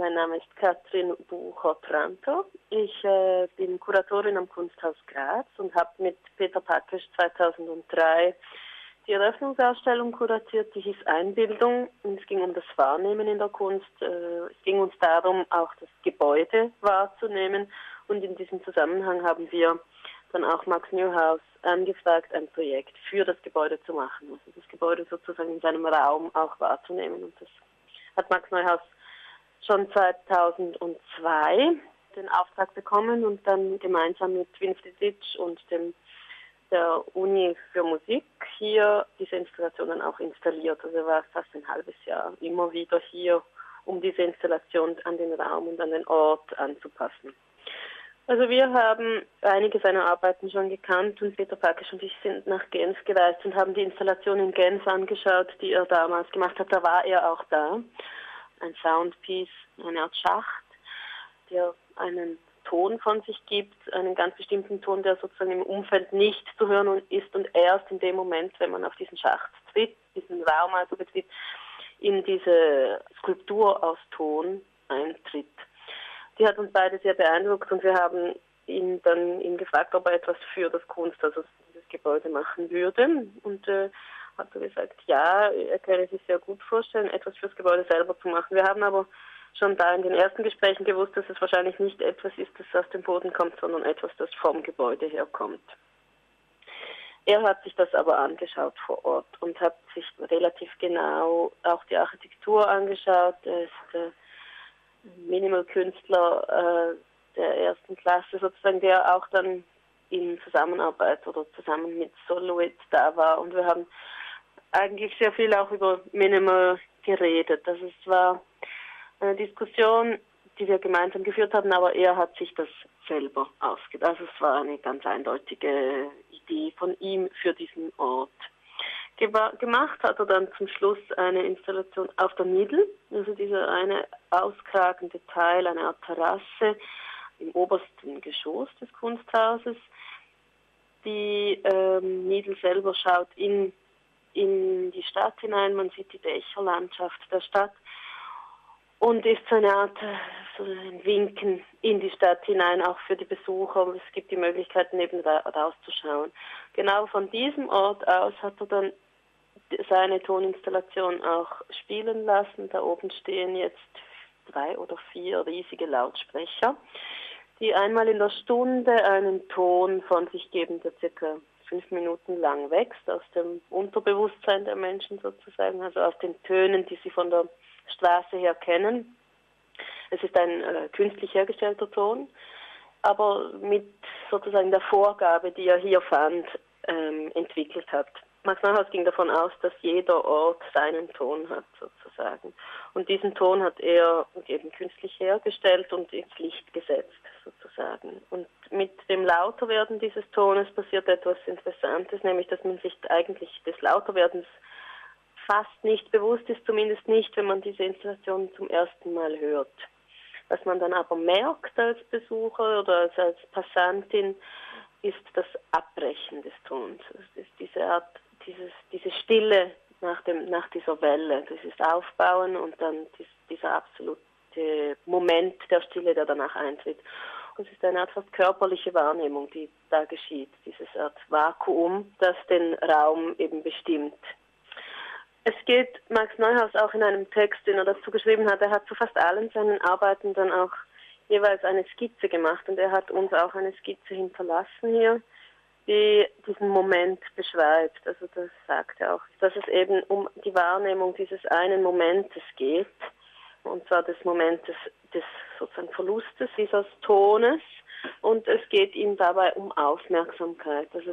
Mein Name ist Katrin Bucher-Tranto. Ich bin Kuratorin am Kunsthaus Graz und habe mit Peter Pakesch 2003 die Eröffnungsausstellung kuratiert, die hieß Einbildung. Und es ging um das Wahrnehmen in der Kunst. Es ging uns darum, auch das Gebäude wahrzunehmen. Und in diesem Zusammenhang haben wir dann auch Max Neuhaus angefragt, ein Projekt für das Gebäude zu machen. Also das Gebäude sozusagen in seinem Raum auch wahrzunehmen. Und das hat Max Neuhaus schon 2002 den Auftrag bekommen und dann gemeinsam mit Winfried Ditsch und der Uni für Musik hier diese Installationen auch installiert. Also er war fast ein halbes Jahr immer wieder hier, um diese Installation an den Raum und an den Ort anzupassen. Also wir haben einige seiner Arbeiten schon gekannt und Peter Pakesch und ich sind nach Genf gereist und haben die Installation in Genf angeschaut, die er damals gemacht hat. Da war er auch da. Ein Soundpiece, eine Art Schacht, der einen Ton von sich gibt, einen ganz bestimmten Ton, der sozusagen im Umfeld nicht zu hören ist und erst in dem Moment, wenn man auf diesen Schacht tritt, diesen Raum also betritt, in diese Skulptur aus Ton eintritt. Die hat uns beide sehr beeindruckt und wir haben ihn gefragt, ob er etwas für das Kunsthaus, also dieses Gebäude machen würde. Und hat er gesagt, ja, er könne sich sehr gut vorstellen, etwas fürs Gebäude selber zu machen. Wir haben aber schon da in den ersten Gesprächen gewusst, dass es wahrscheinlich nicht etwas ist, das aus dem Boden kommt, sondern etwas, das vom Gebäude herkommt. Er hat sich das aber angeschaut vor Ort und hat sich relativ genau auch die Architektur angeschaut. Er ist Minimal-Künstler der ersten Klasse sozusagen, der auch dann in Zusammenarbeit oder zusammen mit Soloist da war. Und wir haben eigentlich sehr viel auch über Minimal geredet. Also es war eine Diskussion, die wir gemeinsam geführt haben, aber er hat sich das selber ausgedacht. Also es war eine ganz eindeutige Idee von ihm für diesen Ort. Gemacht hat er dann zum Schluss eine Installation auf der Nidl, also dieser eine auskragende Teil, eine Art Terrasse im obersten Geschoss des Kunsthauses. Die Nidl selber schaut in die Stadt hinein, man sieht die Dächerlandschaft der Stadt und ist so eine Art so ein Winken in die Stadt hinein, auch für die Besucher. Es gibt die Möglichkeit, neben rauszuschauen. Genau von diesem Ort aus hat er dann seine Toninstallation auch spielen lassen. Da oben stehen jetzt 3 oder 4 riesige Lautsprecher, die einmal in der Stunde einen Ton von sich geben, der circa 5 Minuten lang wächst, aus dem Unterbewusstsein der Menschen sozusagen, also aus den Tönen, die sie von der Straße her kennen. Es ist ein künstlich hergestellter Ton, aber mit sozusagen der Vorgabe, die er hier fand, entwickelt hat. Max Neuhaus ging davon aus, dass jeder Ort seinen Ton hat, sozusagen. Und diesen Ton hat er eben künstlich hergestellt und ins Licht gesetzt, sozusagen. Und mit dem Lauterwerden dieses Tones passiert etwas Interessantes, nämlich, dass man sich eigentlich des Lauterwerdens fast nicht bewusst ist, zumindest nicht, wenn man diese Installation zum ersten Mal hört. Was man dann aber merkt als Besucher oder als Passantin, ist das Abbrechen des Tons. Es ist diese Art, diese Stille nach dieser Welle, dieses Aufbauen und dann dieser absolute Moment der Stille, der danach eintritt. Und es ist eine Art fast körperliche Wahrnehmung, die da geschieht, dieses Art Vakuum, das den Raum eben bestimmt. Es geht Max Neuhaus auch in einem Text, den er dazu geschrieben hat, er hat zu fast allen seinen Arbeiten dann auch jeweils eine Skizze gemacht und er hat uns auch eine Skizze hinterlassen hier, die diesen Moment beschreibt. Also das sagt er auch, dass es eben um die Wahrnehmung dieses einen Momentes geht, und zwar des Momentes des sozusagen Verlustes dieses Tones, und es geht ihm dabei um Aufmerksamkeit. Also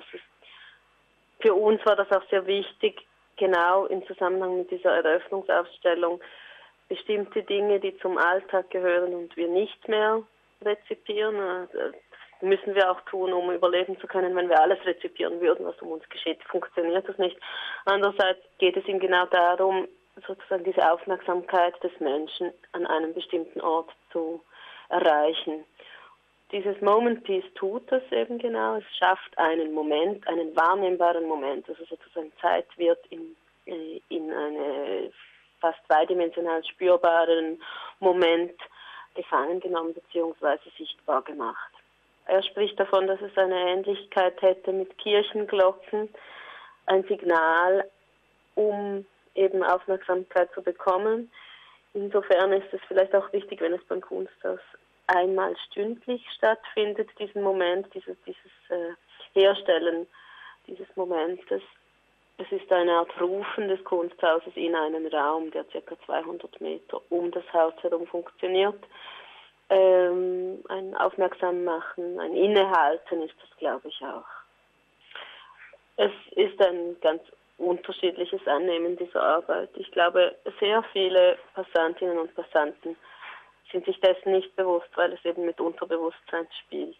für uns war das auch sehr wichtig, genau im Zusammenhang mit dieser Eröffnungsausstellung bestimmte Dinge, die zum Alltag gehören und wir nicht mehr rezipieren. Das müssen wir auch tun, um überleben zu können. Wenn wir alles rezipieren würden, was um uns geschieht, funktioniert das nicht. Andererseits geht es ihm genau darum, sozusagen diese Aufmerksamkeit des Menschen an einem bestimmten Ort zu erreichen. Dieses Moment Piece tut das eben genau. Es schafft einen Moment, einen wahrnehmbaren Moment. Also sozusagen Zeit wird in eine fast zweidimensional spürbaren Moment gefangen genommen bzw. sichtbar gemacht. Er spricht davon, dass es eine Ähnlichkeit hätte mit Kirchenglocken, ein Signal, um eben Aufmerksamkeit zu bekommen. Insofern ist es vielleicht auch wichtig, wenn es beim Kunsthaus einmal stündlich stattfindet, diesen Moment, dieses Herstellen dieses Momentes. Es ist eine Art Rufen des Kunsthauses in einen Raum, der ca. 200 Meter um das Haus herum funktioniert. Ein Aufmerksammachen, ein Innehalten ist das, glaube ich, auch. Es ist ein ganz unterschiedliches Annehmen dieser Arbeit. Ich glaube, sehr viele Passantinnen und Passanten sind sich dessen nicht bewusst, weil es eben mit Unterbewusstsein spielt.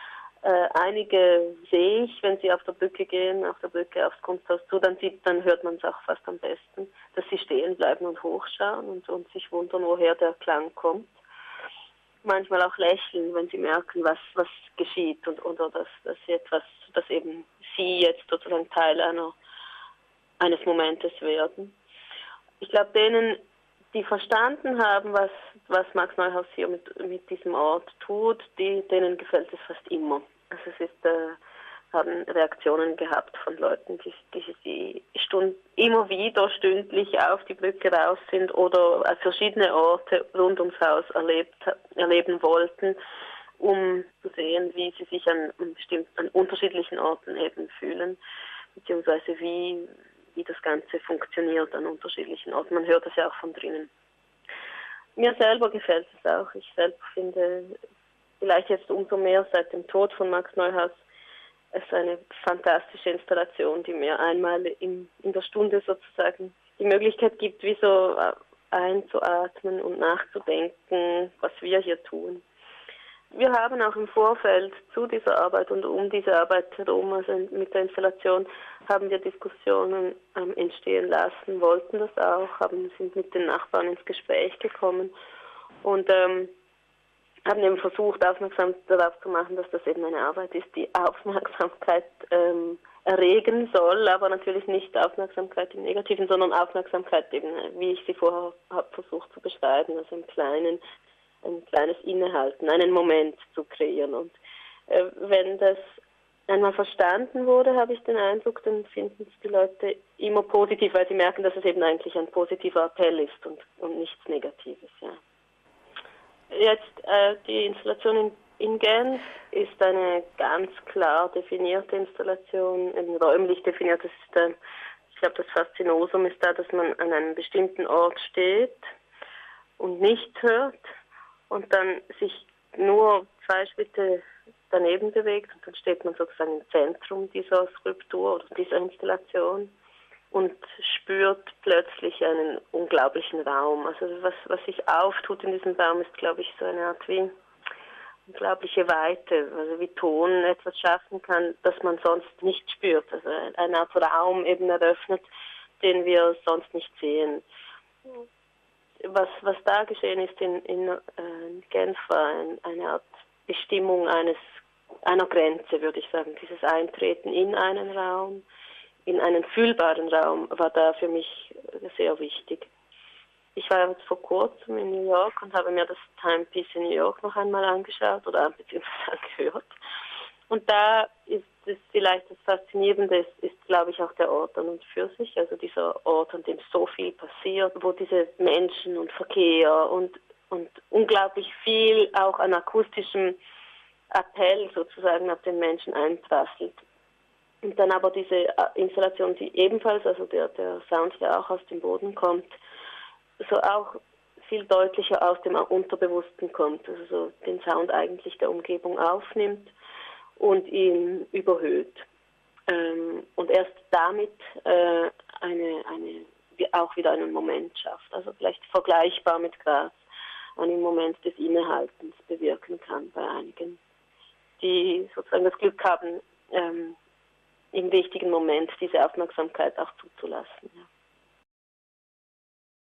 Einige sehe ich, wenn sie auf der Brücke gehen, auf der Brücke aufs Kunsthaus zu, dann hört man es auch fast am besten, dass sie stehen bleiben und hochschauen und sich wundern, woher der Klang kommt. Manchmal auch lächeln, wenn sie merken, was geschieht oder dass eben sie jetzt sozusagen Teil eines Momentes werden. Ich glaube, denen, die verstanden haben, was Max Neuhaus hier mit diesem Ort tut, denen gefällt es fast immer. Also es ist, haben Reaktionen gehabt von Leuten, die immer wieder stündlich auf die Brücke raus sind oder an verschiedene Orte rund ums Haus erleben wollten, um zu sehen, wie sie sich an unterschiedlichen Orten eben fühlen, beziehungsweise wie das Ganze funktioniert an unterschiedlichen Orten. Man hört das ja auch von drinnen. Mir selber gefällt es auch. Ich selbst finde, vielleicht jetzt umso mehr seit dem Tod von Max Neuhaus, es ist eine fantastische Installation, die mir einmal in der Stunde sozusagen die Möglichkeit gibt, wie so einzuatmen und nachzudenken, was wir hier tun. Wir haben auch im Vorfeld zu dieser Arbeit und um diese Arbeit herum, also mit der Installation, haben wir Diskussionen entstehen lassen, wollten das auch, sind mit den Nachbarn ins Gespräch gekommen und haben eben versucht, aufmerksam darauf zu machen, dass das eben eine Arbeit ist, die Aufmerksamkeit erregen soll, aber natürlich nicht Aufmerksamkeit im Negativen, sondern Aufmerksamkeit eben, wie ich sie vorher habe versucht zu beschreiben, also ein kleines Innehalten, einen Moment zu kreieren. Und wenn das einmal verstanden wurde, habe ich den Eindruck, dann finden es die Leute immer positiv, weil sie merken, dass es eben eigentlich ein positiver Appell ist und nichts Negatives. Ja. Jetzt die Installation in Genf ist eine ganz klar definierte Installation, räumlich definiert. Ich glaube, das Faszinosum ist da, dass man an einem bestimmten Ort steht und nicht hört und dann sich nur 2 Schritte daneben bewegt und dann steht man sozusagen im Zentrum dieser Skulptur oder dieser Installation und spürt plötzlich einen unglaublichen Raum. Also was sich auftut in diesem Raum ist, glaube ich, so eine Art wie unglaubliche Weite, also wie Ton etwas schaffen kann, das man sonst nicht spürt. Also eine Art Raum eben eröffnet, den wir sonst nicht sehen. Was da geschehen ist in Genf war eine Art Bestimmung einer Grenze, würde ich sagen. Dieses Eintreten in einen Raum, in einen fühlbaren Raum, war da für mich sehr wichtig. Ich war jetzt vor kurzem in New York und habe mir das Timepiece in New York noch einmal angeschaut oder beziehungsweise angehört. Und da ist es vielleicht das Faszinierende, ist glaube ich auch der Ort an und für sich, also dieser Ort, an dem so viel passiert, wo diese Menschen und Verkehr und unglaublich viel auch an akustischem Appell sozusagen auf den Menschen einprasselt. Und dann aber diese Installation, die ebenfalls, also der Sound, der auch aus dem Boden kommt, so auch viel deutlicher aus dem Unterbewussten kommt, also so den Sound eigentlich der Umgebung aufnimmt und ihn überhöht. Und erst damit auch wieder einen Moment schafft, also vielleicht vergleichbar mit Graz, einen Moment des Innehaltens bewirken kann bei einigen, die sozusagen das Glück haben, im richtigen Moment diese Aufmerksamkeit auch zuzulassen. Ja.